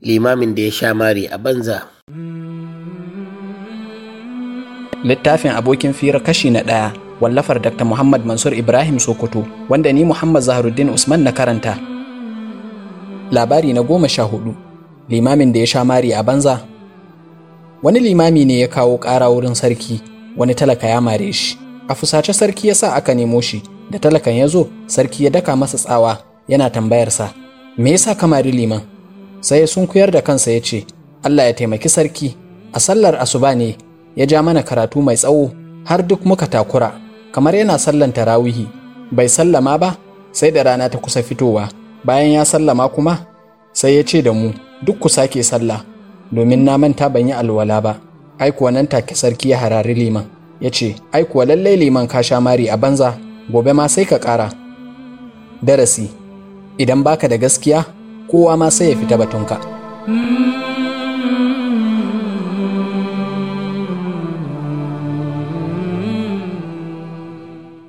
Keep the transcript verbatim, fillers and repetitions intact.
limamin da ya sha mari a banza. Littafin abokin fira kashi na ɗaya, wallafar Dakta Muhammad Mansur Ibrahim Sokoto, wanda ni Muhammad Zaharuddin Usman na karanta. Labari na goma sha hudu, limamin da ya sha mari a banza. Wani limami ne ya kawo ƙara wurin sarki, wani talaka ya mare shi. A fusace sarki ya sa aka nemo shi, da talakan ya zo, sarki ya daka masa tsawa, yana tambayarsa, me yasa ka mari liman? Sai ya sunkuyar da kansa ya ce, Allah ya taimaki sarki, a sallar asuba ne ya ja mana karatu mai tsawo har duk muka takura, kamar yana sallan tarawihi. Bai sallama ba sai da rana ta kusa fitowa. Bayan ya sallama kuma sai ya ce da mu duk ku sake sallah, domin na manta ban yi alwala ba. Ai kuwa nan take sarki ya harari liman, ya ce, ai kuwa lallai liman ka sha mari a banza, gobe ma sai ka ƙara. Darasi: idan baka da gaskiya, kowa ma sai ya fita batunka.